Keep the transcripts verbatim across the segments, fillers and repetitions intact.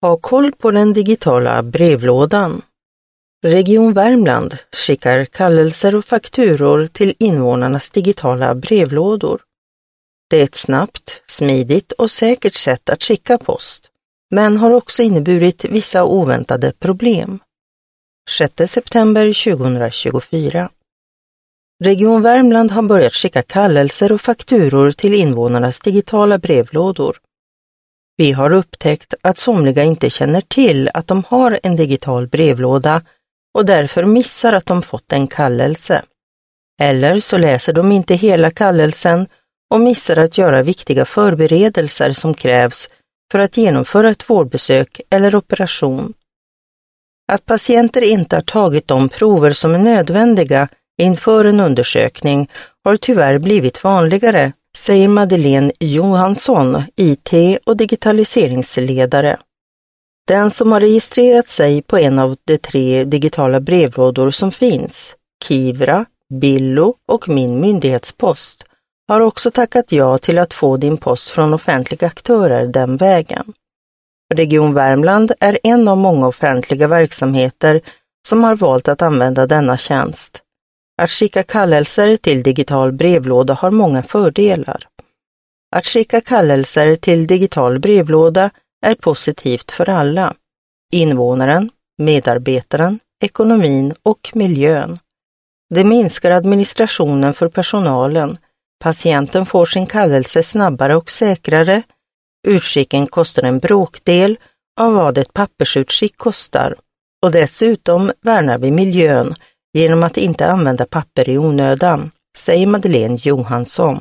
Ha koll på den digitala brevlådan. Region Värmland skickar kallelser och fakturor till invånarnas digitala brevlådor. Det är ett snabbt, smidigt och säkert sätt att skicka post, men har också inneburit vissa oväntade problem. sjätte september tjugohundratjugofyra. Region Värmland har börjat skicka kallelser och fakturor till invånarnas digitala brevlådor. Vi har upptäckt att somliga inte känner till att de har en digital brevlåda och därför missar att de fått en kallelse. Eller så läser de inte hela kallelsen och missar att göra viktiga förberedelser som krävs för att genomföra ett vårdbesök eller operation. Att patienter inte har tagit de prover som är nödvändiga inför en undersökning har tyvärr blivit vanligare, säger Madeleine Johansson, I T- och digitaliseringsledare. Den som har registrerat sig på en av de tre digitala brevlådor som finns, Kivra, Billo och Min myndighetspost, har också tackat ja till att få din post från offentliga aktörer den vägen. Region Värmland är en av många offentliga verksamheter som har valt att använda denna tjänst. Att skicka kallelser till digital brevlåda har många fördelar. Att skicka kallelser till digital brevlåda är positivt för alla. Invånaren, medarbetaren, ekonomin och miljön. Det minskar administrationen för personalen. Patienten får sin kallelse snabbare och säkrare. Utskicken kostar en bråkdel av vad ett pappersutskick kostar. Och dessutom värnar vi miljön genom att inte använda papper i onödan, säger Madeleine Johansson.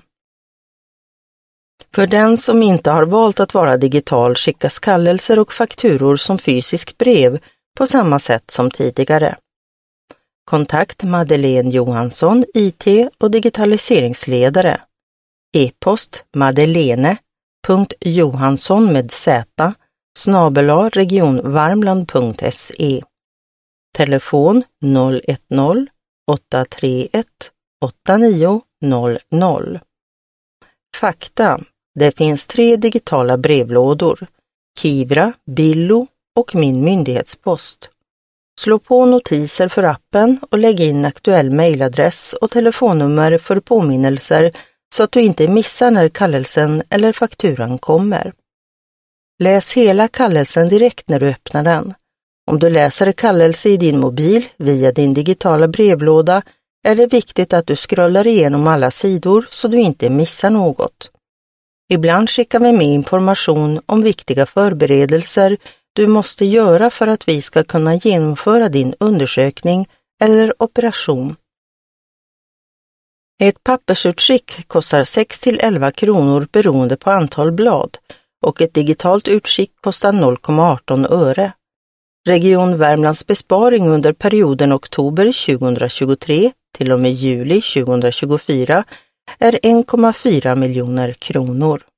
För den som inte har valt att vara digital skickas kallelser och fakturor som fysiskt brev på samma sätt som tidigare. Kontakt Madeleine Johansson, I T- och digitaliseringsledare. E-post madeleine.johansson med z snabel-a regionvarmland punkt se. Telefon noll ett noll åtta tre ett åtta nio noll noll. Fakta. Det finns tre digitala brevlådor. Kivra, Billo och Min myndighetspost. Slå på notiser för appen och lägg in aktuell mejladress och telefonnummer för påminnelser så att du inte missar när kallelsen eller fakturan kommer. Läs hela kallelsen direkt när du öppnar den. Om du läser kallelse i din mobil via din digitala brevlåda är det viktigt att du scrollar igenom alla sidor så du inte missar något. Ibland skickar vi med information om viktiga förberedelser du måste göra för att vi ska kunna genomföra din undersökning eller operation. Ett pappersutskick kostar sex till elva kronor beroende på antal blad och ett digitalt utskick kostar noll komma arton öre. Region Värmlands besparing under perioden oktober tjugohundratjugotre till och med juli tjugohundratjugofyra är en komma fyra miljoner kronor.